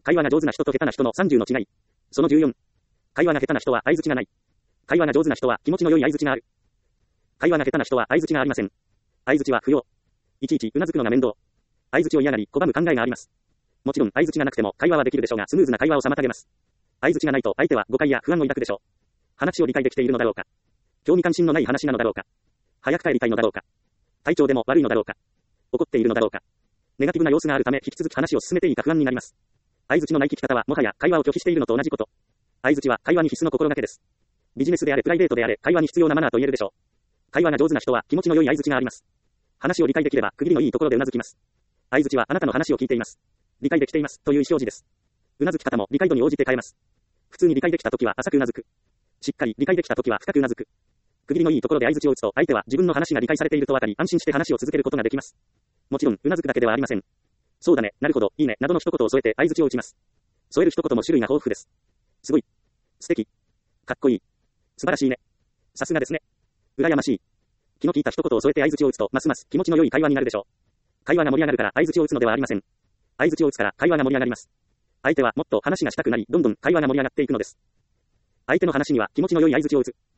会話が上手な人と下手な人の30の違い。その14。会話が下手な人は相槌がない。会話が上手な人は気持ちの良い相槌がある。会話が下手な人は相槌がありません。相槌は不要。いちいちうなずくのが面倒。相槌を嫌がり拒む考えがあります。もちろん相槌がなくても会話はできるでしょうが、スムーズな会話を妨げます。相槌がないと相手は誤解や不安を抱くでしょう。話を理解できているのだろうか。興味関心のない話なのだろうか。早く帰りたいのだろうか。体調でも悪いのだろうか。怒っているのだろうか。ネガティブな様子があるため引き続き話を進めていいか不安になります。相槌のない聞き方はもはや会話を拒否しているのと同じこと。相槌は会話に必須の心がけです。ビジネスであれプライベートであれ会話に必要なマナーと言えるでしょう。会話が上手な人は気持ちの良い相槌があります。話を理解できれば区切りのいいところでうなずきます。相槌はあなたの話を聞いています。理解できていますという意思表示です。うなずき方も理解度に応じて変えます。普通に理解できたときは浅くうなずく。しっかり理解できたときは深くうなずく。区切りのいいところで相槌を打つと相手は自分の話が理解されていると分かり安心して話を続けることができます。もちろんうなずくだけではありません。そうだね、なるほど、いいねなどの一言を添えて相槌を打ちます。添える一言も種類が豊富です。すごい。素敵。かっこいい。素晴らしいね。さすがですね。羨ましい。気の利いた一言を添えて相槌を打つとますます気持ちの良い会話になるでしょう。会話が盛り上がるから相槌を打つのではありません。相槌を打つから会話が盛り上がります。相手はもっと話がしたくなり、どんどん会話が盛り上がっていくのです。相手の話には気持ちの良い相槌を打つ。